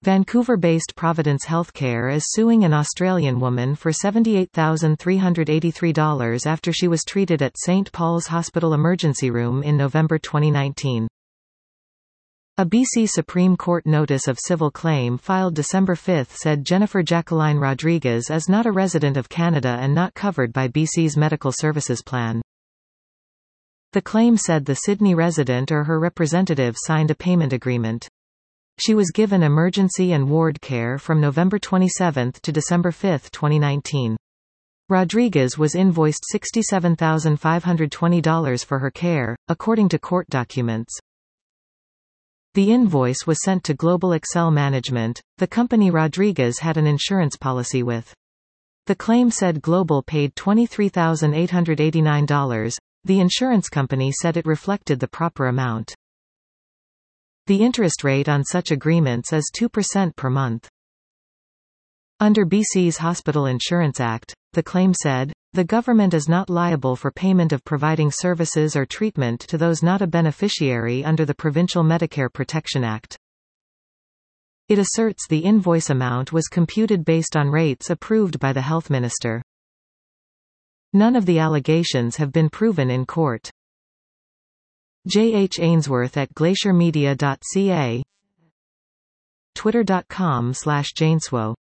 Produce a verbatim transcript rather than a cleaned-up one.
Vancouver-based Providence Healthcare is suing an Australian woman for seventy-eight thousand three hundred eighty-three dollars after she was treated at Saint Paul's Hospital emergency room in November twenty nineteen. A B C Supreme Court notice of civil claim filed December fifth said Jennifer Jacqueline Rodriguez is not a resident of Canada and not covered by B C's medical services plan. The claim said the Sydney resident or her representative signed a payment agreement. She was given emergency and ward care from November twenty-seventh to December fifth, twenty nineteen. Rodriguez was invoiced sixty-seven thousand five hundred twenty dollars for her care, according to court documents. The invoice was sent to Global Excel Management, the company Rodriguez had an insurance policy with. The claim said Global paid twenty-three thousand eight hundred eighty-nine dollars. The insurance company said it reflected the proper amount. The interest rate on such agreements is two percent per month. Under B C's Hospital Insurance Act, the claim said, the government is not liable for payment of providing services or treatment to those not a beneficiary under the Provincial Medicare Protection Act. It asserts the invoice amount was computed based on rates approved by the health minister. None of the allegations have been proven in court. J H Ainsworth at glacier media dot c a, twitter dot com slash janeswo